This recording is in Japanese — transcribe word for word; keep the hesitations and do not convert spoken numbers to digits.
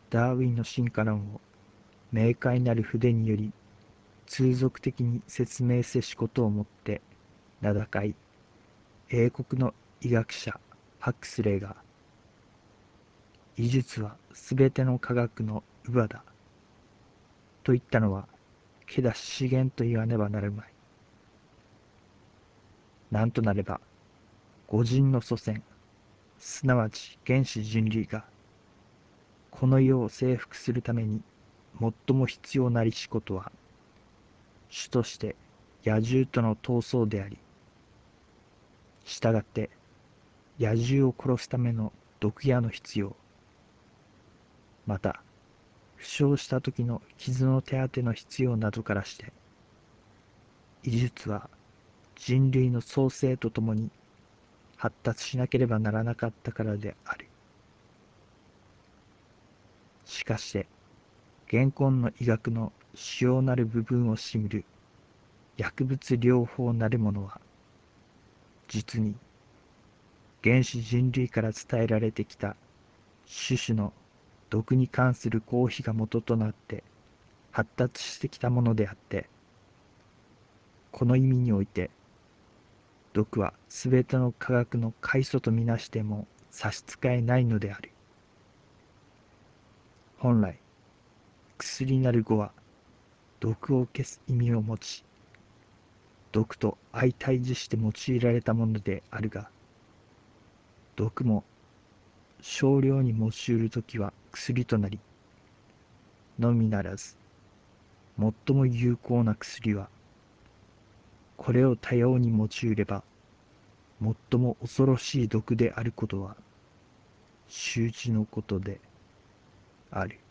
ダーウィンの進化論を明快なる筆により通俗的に説明せしことをもって名高い英国の医学者ハクスレーが、医術はすべての科学の乳母だと言ったのは、けだ資源と言わねばなるまい。なんとなれば五人の祖先、すなわち原始人類がこの世を征服するために最も必要なりしことは、主として野獣との闘争であり、したがって野獣を殺すための毒矢の必要、また負傷した時の傷の手当ての必要などからして、医術は人類の創生とともに発達しなければならなかったからである。しかして現今の医学の主要なる部分を占める薬物療法なるものは、実に原始人類から伝えられてきた種々の毒に関する講義が元となって発達してきたものであって、この意味において毒はすべての科学の開祖とみなしても差し支えないのである。本来薬なる語は毒を消す意味を持ち、毒と相対峙して用いられたものであるが、毒も少量に用いるときは薬となり、のみならず最も有効な薬は、これを多様に用いれば最も恐ろしい毒であることは周知のことである。